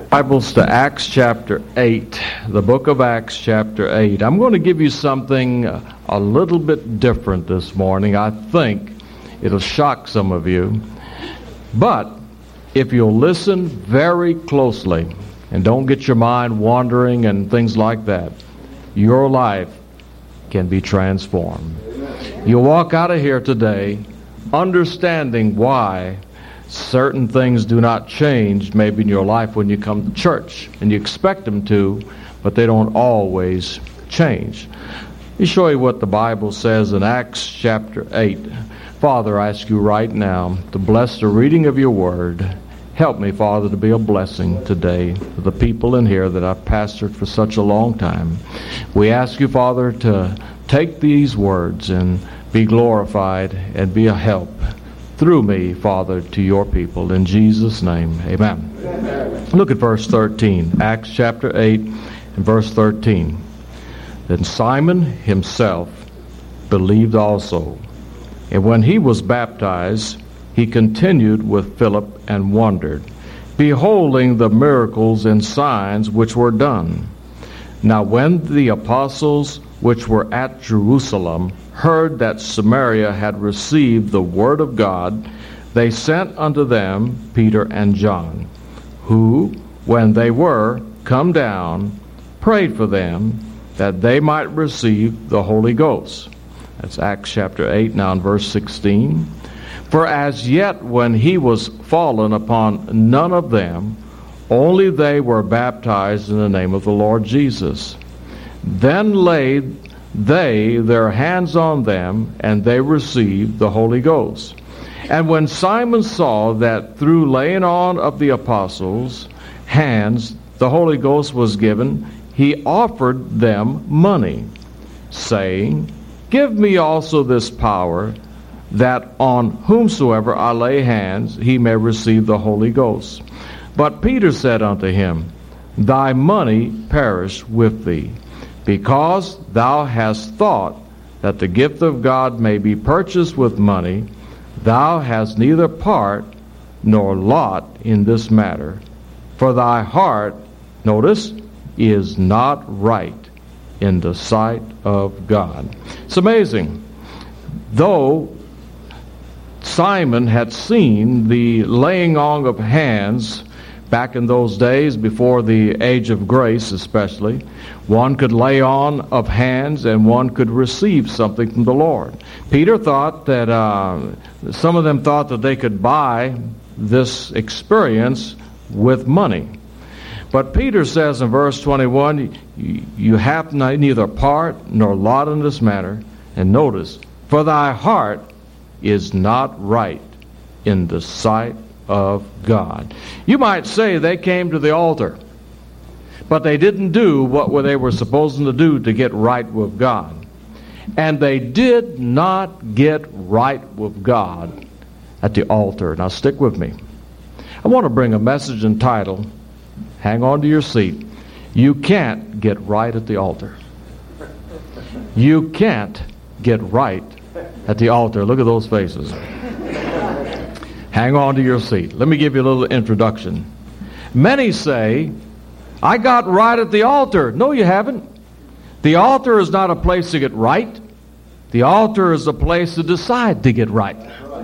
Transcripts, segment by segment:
Bibles to Acts chapter 8, the book of Acts chapter 8. I'm going to give you something a little bit different this morning. I think it'll shock some of you. But if you'll listen very closely and don't get your mind wandering and things like that, your life can be transformed. You'll walk out of here today understanding why certain things do not change maybe in your life when you come to church, and you expect them to, but they don't always change. Let me show you what the Bible says in Acts chapter 8. Father, I ask you right now to bless the reading of your word. Help me, Father, to be a blessing today to the people in here that I've pastored for such a long time. We ask you, Father, to take these words and be glorified and be a help through me, Father, to your people. In Jesus' name, amen. Look at verse 13. Acts chapter 8 and verse 13. Then Simon himself believed also. And when he was baptized, he continued with Philip and wondered, beholding the miracles and signs which were done. Now when the apostles which were at Jerusalem heard that Samaria had received the word of God, they sent unto them Peter and John, who, when they were come down, prayed for them that they might receive the Holy Ghost. That's Acts chapter 8, now in verse 16. For as yet when he was fallen upon none of them, only they were baptized in the name of the Lord Jesus. Then laid they their hands on them, and they received the Holy Ghost. And when Simon saw that through laying on of the apostles' hands the Holy Ghost was given, he offered them money, saying, Give me also this power, that on whomsoever I lay hands he may receive the Holy Ghost. But Peter said unto him, Thy money perish with thee, because thou hast thought that the gift of God may be purchased with money. Thou hast neither part nor lot in this matter. For thy heart, notice, is not right in the sight of God. It's amazing. Though Simon had seen the laying on of hands back in those days, before the age of grace especially, one could lay on of hands and one could receive something from the Lord. Peter thought that, some of them thought that they could buy this experience with money. But Peter says in verse 21, you have neither part nor lot in this matter. And notice, for thy heart is not right in the sight of God. You might say they came to the altar, but they didn't do what they were supposed to do to get right with God. And they did not get right with God at the altar. Now stick with me. I want to bring a message entitled, hang on to your seat, You Can't Get Right at the Altar. You can't get right at the altar. Look at those faces. Hang on to your seat. Let me give you a little introduction. Many say, I got right at the altar. No, you haven't. The altar is not a place to get right. The altar is a place to decide to get right.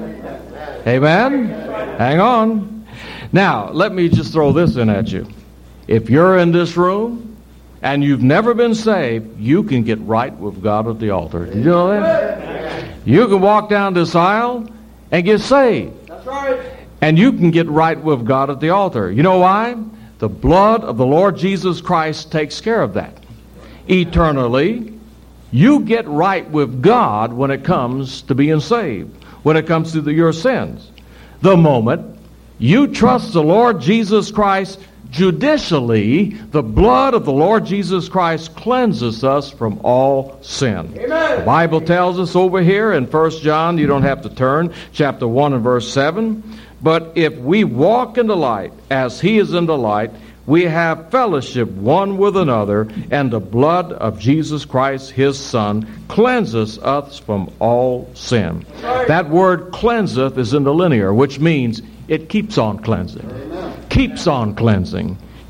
Amen? Hang on. Now, let me just throw this in at you. If you're in this room and you've never been saved, you can get right with God at the altar. Did you know that? You can walk down this aisle and get saved. Right. And you can get right with God at the altar. You know why? The blood of the Lord Jesus Christ takes care of that. Eternally, you get right with God when it comes to being saved, when it comes to your sins. The moment you trust the Lord Jesus Christ judicially, the blood of the Lord Jesus Christ cleanses us from all sin. Amen. The Bible tells us over here in 1 John, you don't have to turn, chapter 1 and verse 7, but if we walk in the light as he is in the light, we have fellowship one with another, and the blood of Jesus Christ, his Son, cleanses us from all sin. Right. That word cleanseth is in the linear, which means it keeps on cleansing. Amen. Keeps on cleansing.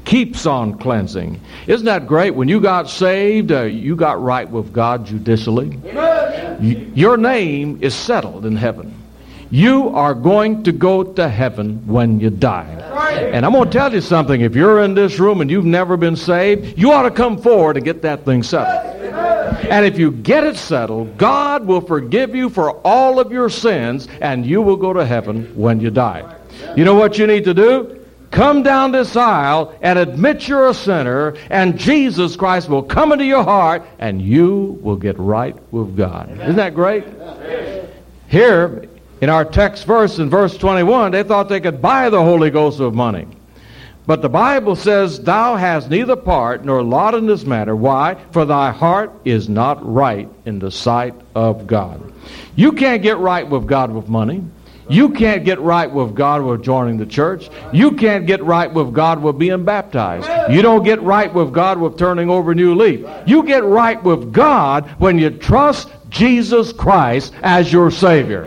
keeps on cleansing. Isn't that great? When you got saved, you got right with God judicially. Your name is settled in heaven. You are going to go to heaven when you die. And I'm going to tell you something. If you're in this room and you've never been saved, you ought to come forward and get that thing settled. And if you get it settled, God will forgive you for all of your sins, and you will go to heaven when you die. You know what you need to do? Come down this aisle and admit you're a sinner, and Jesus Christ will come into your heart, and you will get right with God. Isn't that great? Here, in our text verse, in verse 21, they thought they could buy the Holy Ghost with money. But the Bible says, thou hast neither part nor lot in this matter. Why? For thy heart is not right in the sight of God. You can't get right with God with money. You can't get right with God with joining the church. You can't get right with God with being baptized. You don't get right with God with turning over a new leaf. You get right with God when you trust Jesus Christ as your Savior.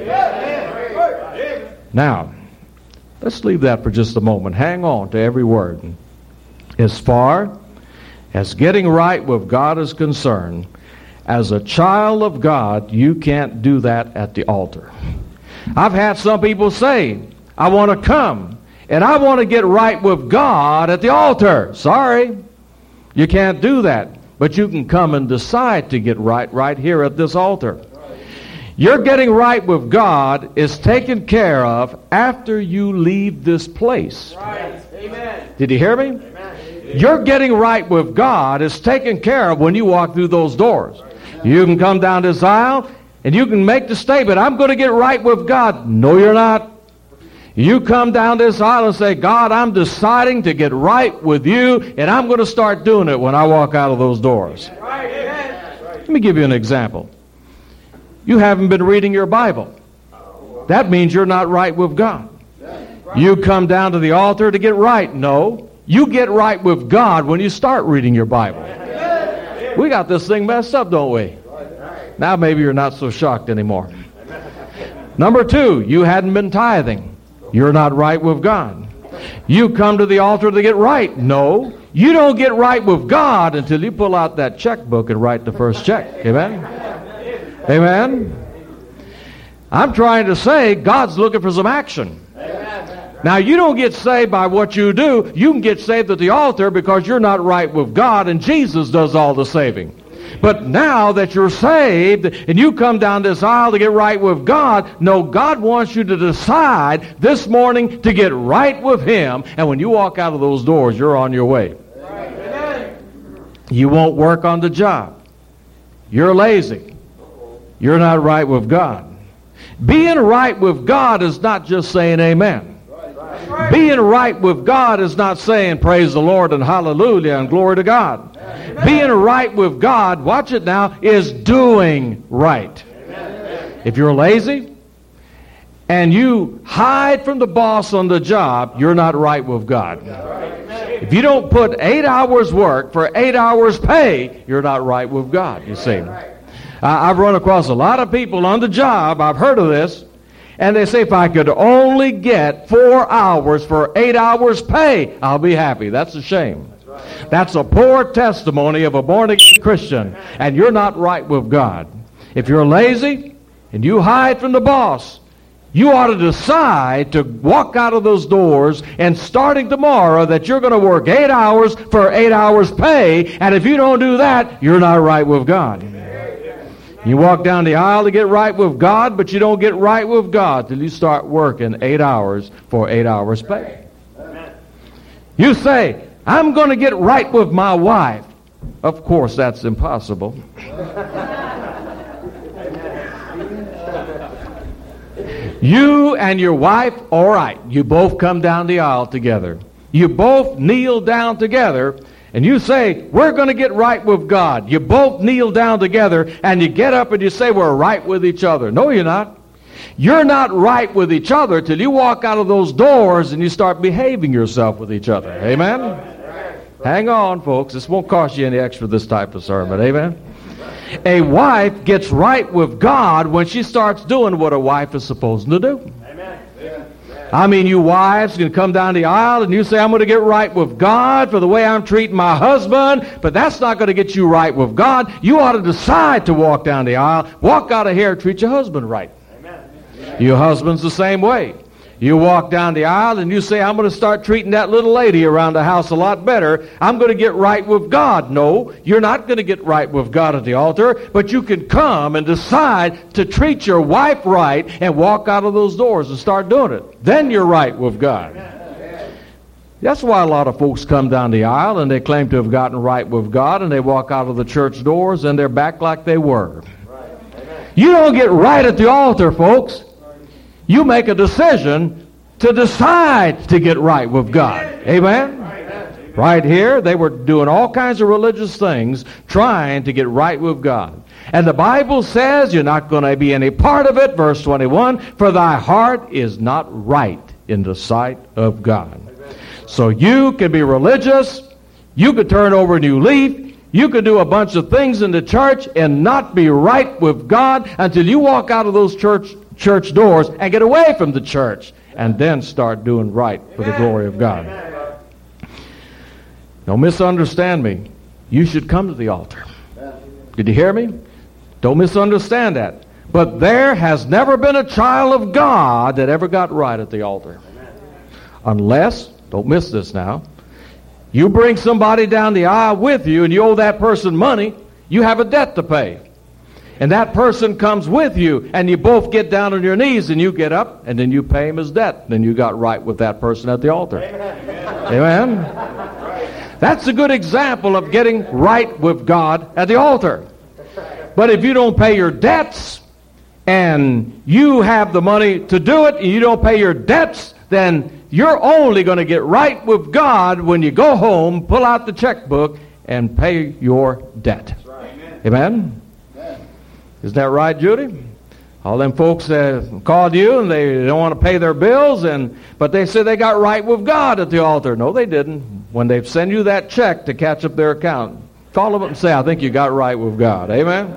Now, let's leave that for just a moment. Hang on to every word. As far as getting right with God is concerned, as a child of God, you can't do that at the altar. I've had some people say, I want to come, and I want to get right with God at the altar. Sorry, you can't do that. But you can come and decide to get right here at this altar. Your getting right with God is taken care of after you leave this place. Right. Amen. Did you hear me? Amen. Your getting right with God is taken care of when you walk through those doors. You can come down this aisle and you can make the statement, I'm going to get right with God. No, you're not. You come down this aisle and say, God, I'm deciding to get right with you, and I'm going to start doing it when I walk out of those doors. Right. Let me give you an example. You haven't been reading your Bible. That means you're not right with God. You come down to the altar to get right. No, you get right with God when you start reading your Bible. We got this thing messed up, don't we? Now maybe you're not so shocked anymore. Number two, you hadn't been tithing. You're not right with God. You come to the altar to get right. No, you don't get right with God until you pull out that checkbook and write the first check. Amen? Amen? I'm trying to say God's looking for some action. Now, you don't get saved by what you do. You can get saved at the altar because you're not right with God, and Jesus does all the saving. But now that you're saved and you come down this aisle to get right with God, no, God wants you to decide this morning to get right with Him. And when you walk out of those doors, you're on your way. You won't work on the job. You're lazy. You're not right with God. Being right with God is not just saying amen. Being right with God is not saying praise the Lord and hallelujah and glory to God. Amen. Being right with God, watch it now, is doing right. Amen. If you're lazy and you hide from the boss on the job, you're not right with God. Amen. If you don't put 8 hours work for 8 hours pay, you're not right with God, you see. I've run across a lot of people on the job, I've heard of this, and they say, if I could only get 4 hours for 8 hours pay, I'll be happy. That's a shame. That's a poor testimony of a born-again Christian, and you're not right with God. If you're lazy and you hide from the boss, you ought to decide to walk out of those doors and starting tomorrow that you're going to work 8 hours for 8 hours pay, and if you don't do that, you're not right with God. You walk down the aisle to get right with God, but you don't get right with God till you start working 8 hours for 8 hours pay. You say, I'm going to get right with my wife. Of course, that's impossible. You and your wife, all right, you both come down the aisle together. You both kneel down together. And you say, we're going to get right with God. You both kneel down together and you get up and you say, we're right with each other. No, you're not. You're not right with each other till you walk out of those doors and you start behaving yourself with each other. Amen? Hang on, folks. This won't cost you any extra, this type of sermon. Amen? A wife gets right with God when she starts doing what a wife is supposed to do. Amen. I mean, you wives can come down the aisle and you say, I'm going to get right with God for the way I'm treating my husband, but that's not going to get you right with God. You ought to decide to walk down the aisle, walk out of here, treat your husband right. Amen. Your husband's the same way. You walk down the aisle and you say, I'm going to start treating that little lady around the house a lot better. I'm going to get right with God. No, you're not going to get right with God at the altar, but you can come and decide to treat your wife right and walk out of those doors and start doing it. Then you're right with God. That's why a lot of folks come down the aisle and they claim to have gotten right with God, and they walk out of the church doors and they're back like they were. You don't get right at the altar, folks. You make a decision to decide to get right with God. Amen? Right here, they were doing all kinds of religious things, trying to get right with God. And the Bible says you're not going to be any part of it. Verse 21, for thy heart is not right in the sight of God. So you can be religious, you could turn over a new leaf, you could do a bunch of things in the church and not be right with God until you walk out of those church doors and get away from the church and then start doing right for the glory of God. Don't misunderstand me. You should come to the altar. Did you hear me? Don't misunderstand that. But there has never been a child of God that ever got right at the altar. Unless, don't miss this now, you bring somebody down the aisle with you and you owe that person money, you have a debt to pay. And that person comes with you, and you both get down on your knees, and you get up, and then you pay him his debt. Then you got right with that person at the altar. Amen? That's a good example of getting right with God at the altar. But if you don't pay your debts, and you have the money to do it, and you don't pay your debts, then you're only going to get right with God when you go home, pull out the checkbook, and pay your debt. Amen? Isn't that right, Judy? All them folks called you and they don't want to pay their bills, but they said they got right with God at the altar. No, they didn't. When they send you that check to catch up their account, call them up and say, I think you got right with God. Amen?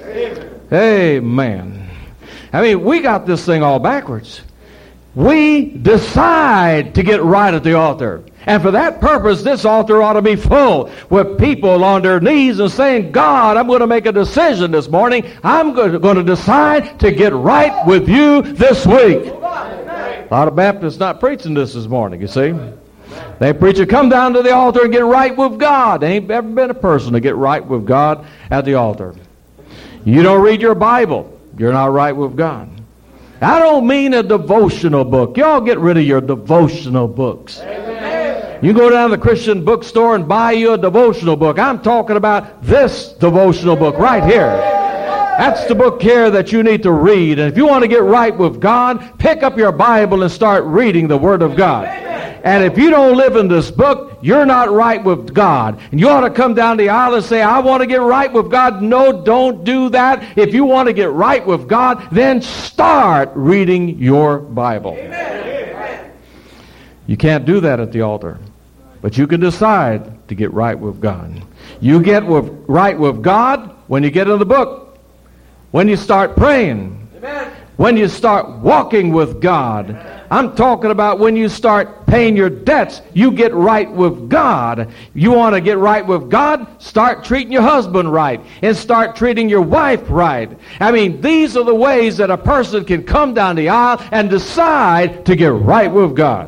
Amen. I mean, we got this thing all backwards. We decide to get right at the altar. And for that purpose, this altar ought to be full with people on their knees and saying, God, I'm going to make a decision this morning. I'm going to decide to get right with you this week. A lot of Baptists not preaching this morning, you see. They preach it, come down to the altar and get right with God. There ain't ever been a person to get right with God at the altar. You don't read your Bible, you're not right with God. I don't mean a devotional book. Y'all get rid of your devotional books. You go down to the Christian bookstore and buy you a devotional book. I'm talking about this devotional book right here. That's the book here that you need to read. And if you want to get right with God, pick up your Bible and start reading the Word of God. And if you don't live in this book, you're not right with God. And you ought to come down the aisle and say, I want to get right with God. No, don't do that. If you want to get right with God, then start reading your Bible. Amen. You can't do that at the altar. But you can decide to get right with God. You get right with God when you get in the book. When you start praying. Amen. When you start walking with God. I'm talking about when you start paying your debts, you get right with God. You want to get right with God? Start treating your husband right and start treating your wife right. I mean, these are the ways that a person can come down the aisle and decide to get right with God.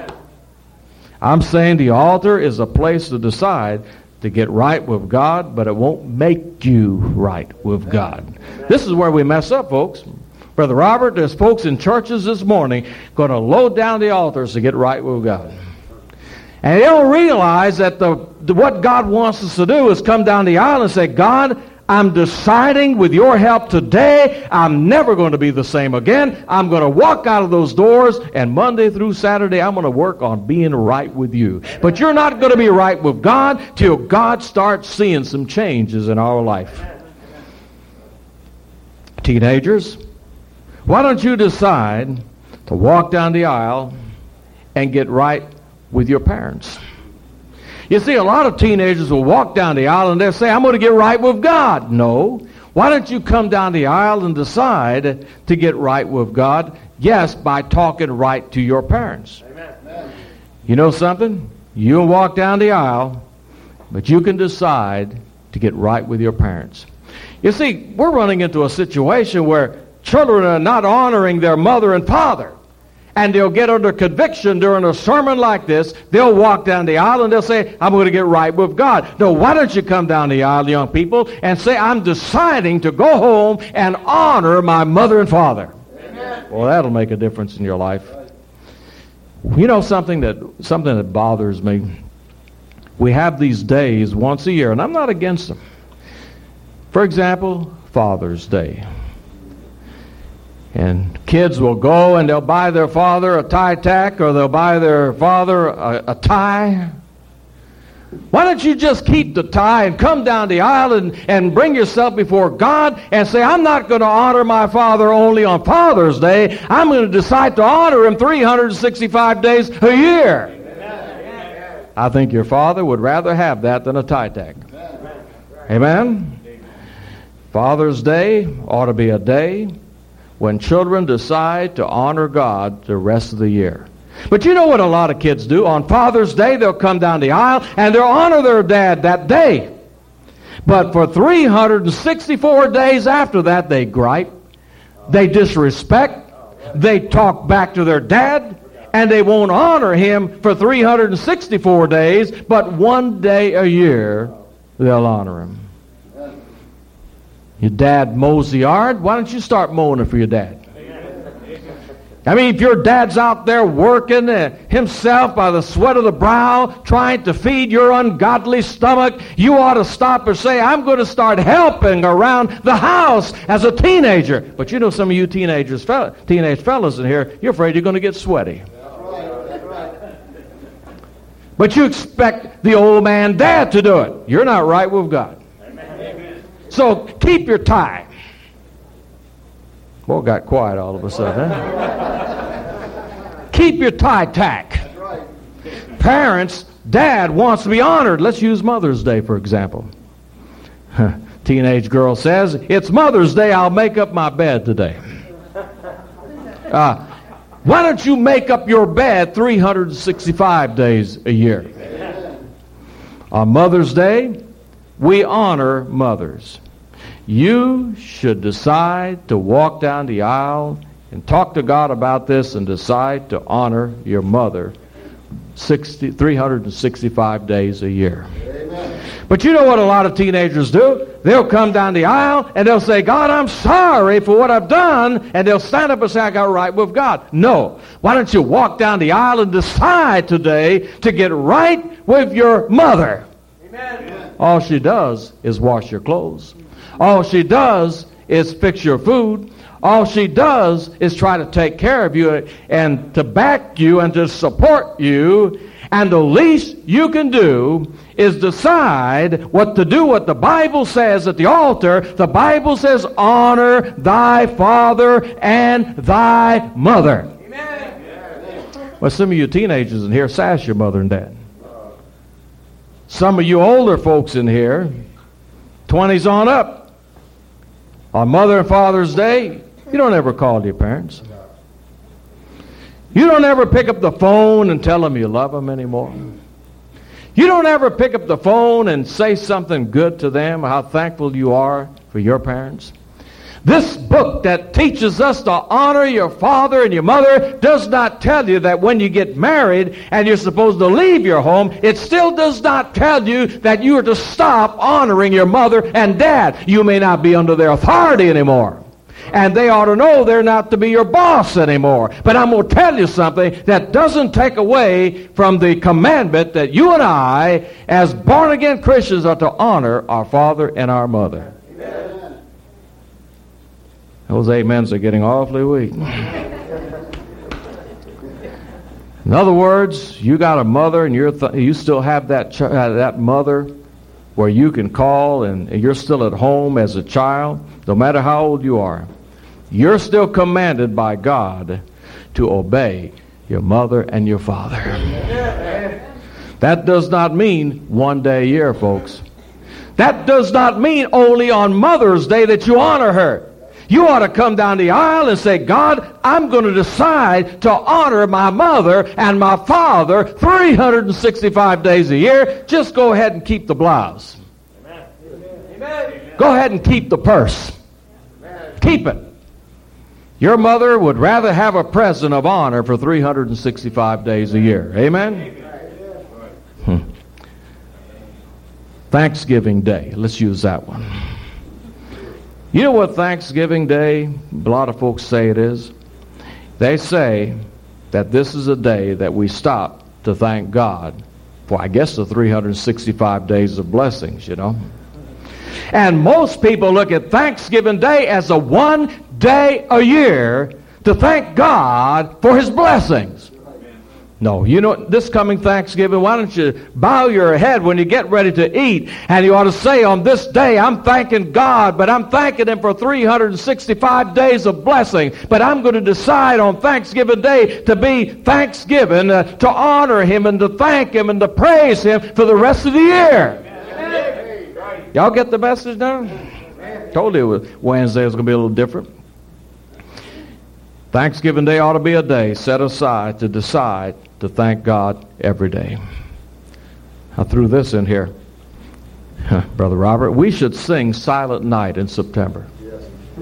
I'm saying the altar is a place to decide to get right with God, but it won't make you right with God. This is where we mess up, folks. Brother Robert, there's folks in churches this morning going to load down the altars to get right with God. And they don't realize that what God wants us to do is come down the aisle and say, God, I'm deciding with your help today, I'm never going to be the same again. I'm going to walk out of those doors, and Monday through Saturday, I'm going to work on being right with you. But you're not going to be right with God till God starts seeing some changes in our life. Teenagers, why don't you decide to walk down the aisle and get right with your parents? You see, a lot of teenagers will walk down the aisle and they'll say, I'm going to get right with God. No. Why don't you come down the aisle and decide to get right with God? Yes, by talking right to your parents. Amen. You know something? You can walk down the aisle, but you can decide to get right with your parents. You see, we're running into a situation where children are not honoring their mother and father. And they'll get under conviction during a sermon like this. They'll walk down the aisle and they'll say, I'm going to get right with God. No, why don't you come down the aisle, young people, and say, I'm deciding to go home and honor my mother and father. Amen. Well, that'll make a difference in your life. You know something that bothers me? We have these days once a year, and I'm not against them. For example, Father's Day. And kids will go and they'll buy their father a tie tack, or they'll buy their father a tie. Why don't you just keep the tie and come down the aisle and bring yourself before God and say, I'm not going to honor my father only on Father's Day. I'm going to decide to honor him 365 days a year. Amen. I think your father would rather have that than a tie tack. Amen? Father's Day ought to be a day when children decide to honor God the rest of the year. But you know what a lot of kids do? On Father's Day, they'll come down the aisle and they'll honor their dad that day. But for 364 days after that, they gripe, they disrespect, they talk back to their dad, and they won't honor him for 364 days, but one day a year, they'll honor him. Your dad mows the yard. Why don't you start mowing it for your dad? I mean, if your dad's out there working himself by the sweat of the brow, trying to feed your ungodly stomach, you ought to stop and say, I'm going to start helping around the house as a teenager. But you know, some of you teenage fellas in here, you're afraid you're going to get sweaty. But you expect the old man dad to do it. You're not right with God. So keep your tie. Boy, got quiet all of a sudden, huh? Keep your tie tack. Parents, dad wants to be honored. Let's use Mother's Day, for example. Teenage girl says, it's Mother's Day, I'll make up my bed today. Why don't you make up your bed 365 days a year? On Mother's Day, we honor mothers. You should decide to walk down the aisle and talk to God about this and decide to honor your mother 365 days a year. Amen. But you know what a lot of teenagers do? They'll come down the aisle and they'll say, God, I'm sorry for what I've done. And they'll stand up and say, I got right with God. No. Why don't you walk down the aisle and decide today to get right with your mother? Amen. All she does is wash your clothes. All she does is fix your food. All she does is try to take care of you and to back you and to support you. And the least you can do is decide what to do, what the Bible says at the altar. The Bible says, honor thy father and thy mother. Amen. Well, some of you teenagers in here sass your mother and dad. Some of you older folks in here, 20s on up, on Mother and Father's Day, you don't ever call your parents. You don't ever pick up the phone and tell them you love them anymore. You don't ever pick up the phone and say something good to them, how thankful you are for your parents. This book that teaches us to honor your father and your mother does not tell you that when you get married and you're supposed to leave your home, it still does not tell you that you are to stop honoring your mother and dad. You may not be under their authority anymore. And they ought to know they're not to be your boss anymore. But I'm going to tell you something that doesn't take away from the commandment that you and I, as born-again Christians, are to honor our father and our mother. Amen. Those amens are getting awfully weak. In other words, you got a mother and you still have that mother where you can call and you're still at home as a child, no matter how old you are. You're still commanded by God to obey your mother and your father. That does not mean one day a year, folks. That does not mean only on Mother's Day that you honor her. You ought to come down the aisle and say, God, I'm going to decide to honor my mother and my father 365 days a year. Just go ahead and keep the blouse. Amen. Go ahead and keep the purse. Amen. Keep it. Your mother would rather have a present of honor for 365 days a year. Amen? Thanksgiving Day. Let's use that one. You know what Thanksgiving Day, a lot of folks say it is? They say that this is a day that we stop to thank God for, I guess, the 365 days of blessings, you know. And most people look at Thanksgiving Day as a one day a year to thank God for His blessings. No, you know, this coming Thanksgiving, why don't you bow your head when you get ready to eat, and you ought to say, on this day, I'm thanking God, but I'm thanking Him for 365 days of blessing. But I'm going to decide on Thanksgiving Day to be thanksgiving, to honor Him and to thank Him and to praise Him for the rest of the year. Amen. Y'all get the message now? Told you Wednesday was going to be a little different. Thanksgiving Day ought to be a day set aside to decide to thank God every day. I threw this in here. Brother Robert, we should sing Silent Night in September. Yes.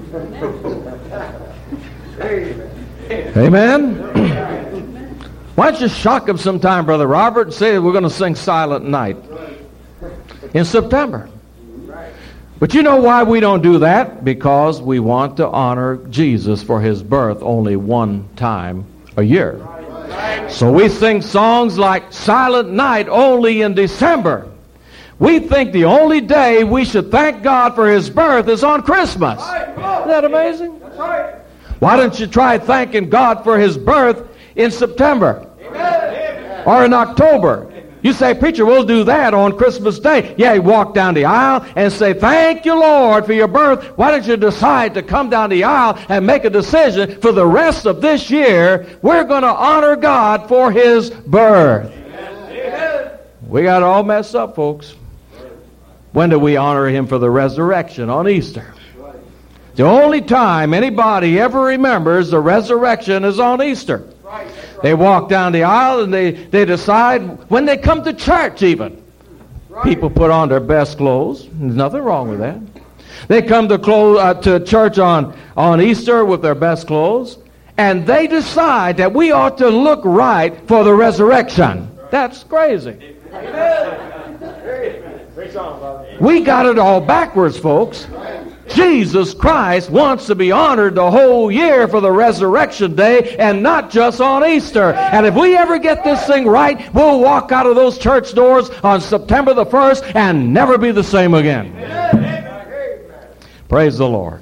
Amen? Why don't you shock him sometime, Brother Robert, and say we're going to sing Silent Night in September. But you know why we don't do that? Because we want to honor Jesus for His birth only one time a year. So we sing songs like Silent Night only in December. We think the only day we should thank God for His birth is on Christmas. Isn't that amazing? Why don't you try thanking God for His birth in September or in October? You say, preacher, we'll do that on Christmas Day. Yeah, you walk down the aisle and say, thank you, Lord, for your birth. Why don't you decide to come down the aisle and make a decision for the rest of this year? We're going to honor God for His birth. Amen. We got it all messed up, folks. When do we honor Him for the resurrection? On Easter. The only time anybody ever remembers the resurrection is on Easter. They walk down the aisle and they decide when they come to church even. People put on their best clothes. There's nothing wrong with that. They come to church on Easter with their best clothes, and they decide that we ought to look right for the resurrection. That's crazy. We got it all backwards, folks. Jesus Christ wants to be honored the whole year for the resurrection day and not just on Easter. And if we ever get this thing right, we'll walk out of those church doors on September the 1st and never be the same again. Praise the Lord.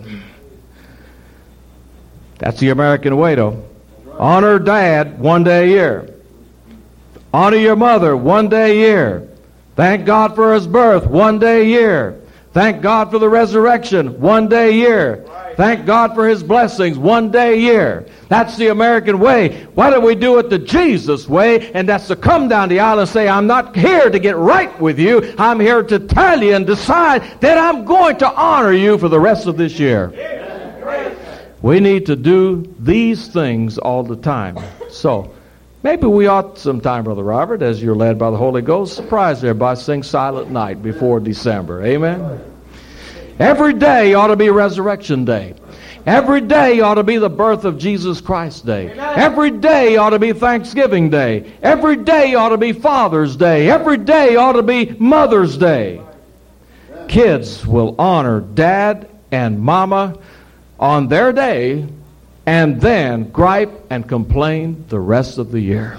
That's the American way, though. Honor Dad one day a year. Honor your mother one day a year. Thank God for His birth one day a year. Thank God for the resurrection one day a year. Thank God for His blessings one day a year. That's the American way. Why don't we do it the Jesus way? And that's to come down the aisle and say, I'm not here to get right with you. I'm here to tell you and decide that I'm going to honor you for the rest of this year. We need to do these things all the time. So maybe we ought sometime, Brother Robert, as you're led by the Holy Ghost, surprise everybody, sing Silent Night before December. Amen? Every day ought to be Resurrection Day. Every day ought to be the birth of Jesus Christ Day. Every day ought to be Thanksgiving Day. Every day ought to be Father's Day. Every day ought to be Mother's Day. Kids will honor Dad and Mama on their day and then gripe and complain the rest of the year.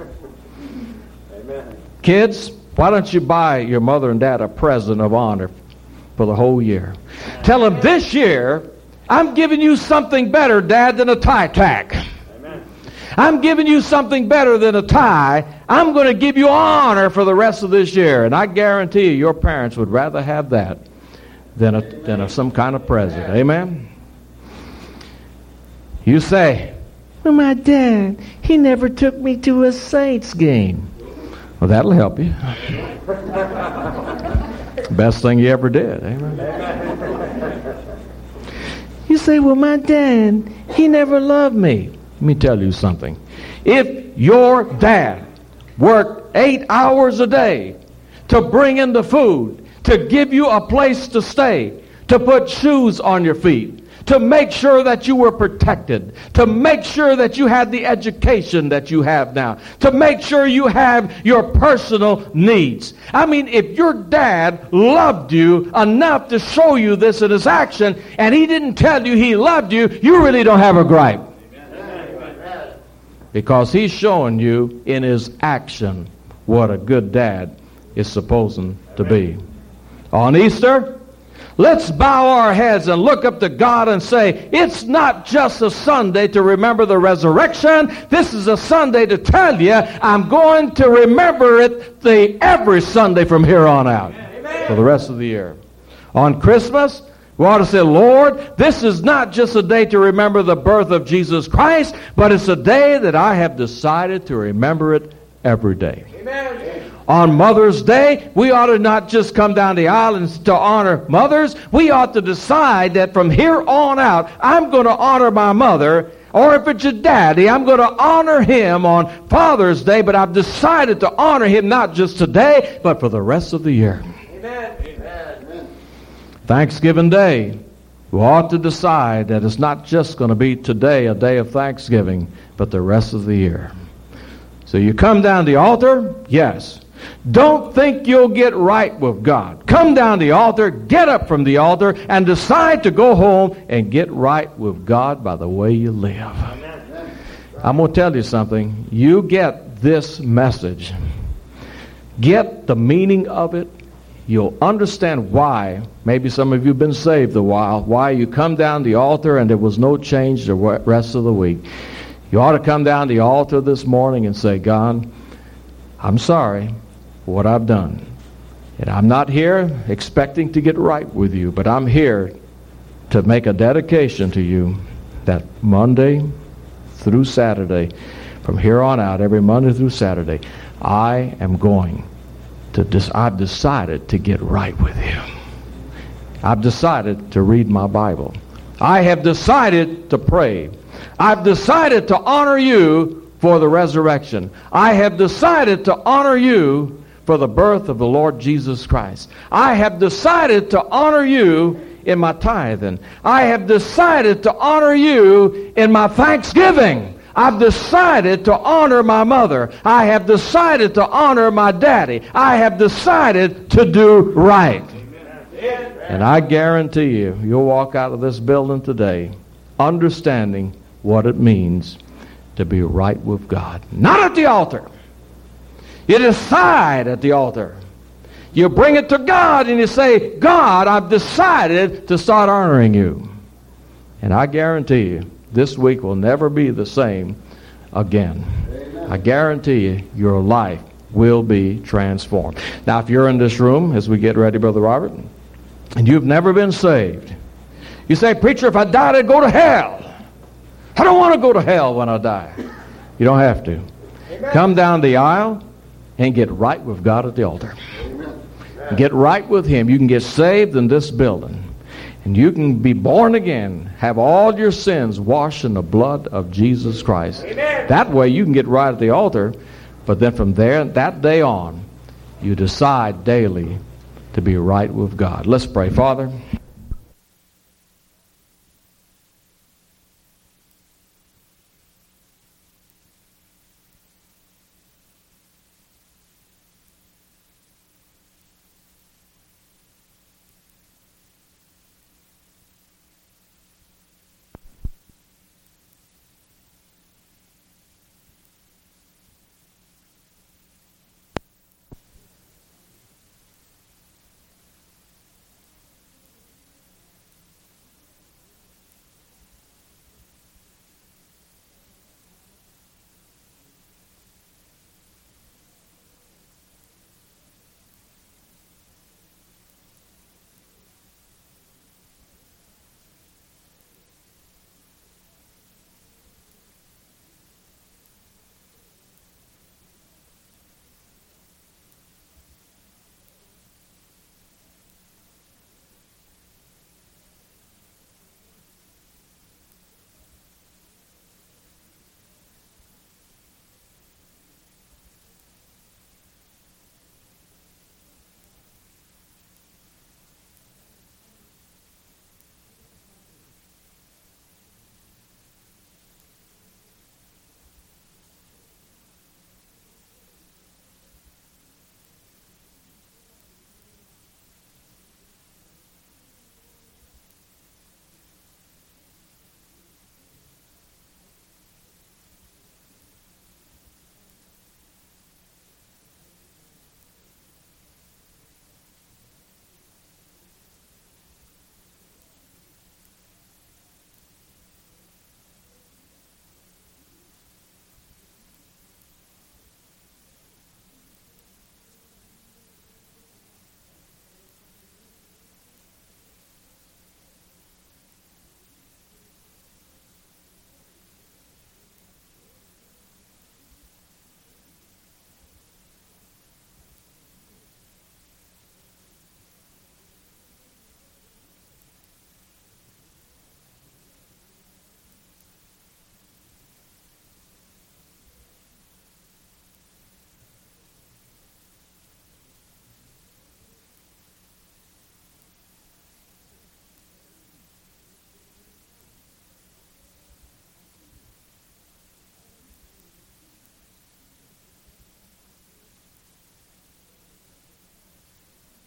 Amen. Kids, why don't you buy your mother and dad a present of honor for the whole year? Tell them, this year, I'm giving you something better, Dad, than a tie tack. Amen. I'm giving you something better than a tie. I'm going to give you honor for the rest of this year. And I guarantee you, your parents would rather have that than some kind of present. Amen? You say, well, my dad, he never took me to a Saints game. Well, that'll help you. Best thing you ever did. Amen. You say, well, my dad, he never loved me. Let me tell you something. If your dad worked 8 hours a day to bring in the food, to give you a place to stay, to put shoes on your feet, to make sure that you were protected, to make sure that you had the education that you have now, to make sure you have your personal needs. I mean, if your dad loved you enough to show you this in his action, and he didn't tell you he loved you, you really don't have a gripe. Because he's showing you in his action what a good dad is supposed to be. On Easter, let's bow our heads and look up to God and say, it's not just a Sunday to remember the resurrection. This is a Sunday to tell you I'm going to remember it every Sunday from here on out for the rest of the year. On Christmas, we ought to say, Lord, this is not just a day to remember the birth of Jesus Christ, but it's a day that I have decided to remember it every day. Amen. On Mother's Day, we ought to not just come down the aisle and to honor mothers. We ought to decide that from here on out, I'm going to honor my mother. Or if it's your daddy, I'm going to honor him on Father's Day. But I've decided to honor him not just today, but for the rest of the year. Amen. Amen. Thanksgiving Day, we ought to decide that it's not just going to be today, a day of Thanksgiving, but the rest of the year. So you come down the altar, yes. Don't think you'll get right with God. Come down the altar, get up from the altar, and decide to go home and get right with God by the way you live. Amen. I'm going to tell you something. You get this message. Get the meaning of it. You'll understand why. Maybe some of you have been saved a while. Why you come down the altar and there was no change the rest of the week. You ought to come down the altar this morning and say, God, I'm sorry for what I've done. And I'm not here expecting to get right with you, but I'm here to make a dedication to you that Monday through Saturday, from here on out, every Monday through Saturday, I am going to, I've decided to get right with you. I've decided to read my Bible. I have decided to pray. I've decided to honor you for the resurrection. I have decided to honor you for the birth of the Lord Jesus Christ. I have decided to honor you in my tithing. I have decided to honor you in my thanksgiving. I've decided to honor my mother. I have decided to honor my daddy. I have decided to do right. Amen. And I guarantee you, you'll walk out of this building today understanding what it means to be right with God. Not at the altar. You decide at the altar. You bring it to God and you say, God, I've decided to start honoring you. And I guarantee you, this week will never be the same again. Amen. I guarantee you, your life will be transformed. Now, if you're in this room, as we get ready, Brother Robert, and you've never been saved, you say, preacher, if I died, I'd go to hell. I don't want to go to hell when I die. You don't have to. Amen. Come down the aisle and get right with God at the altar. Amen. Get right with him. You can get saved in this building. And you can be born again, have all your sins washed in the blood of Jesus Christ. Amen. That way you can get right at the altar, but then from there, that day on, you decide daily to be right with God. Let's pray. Father,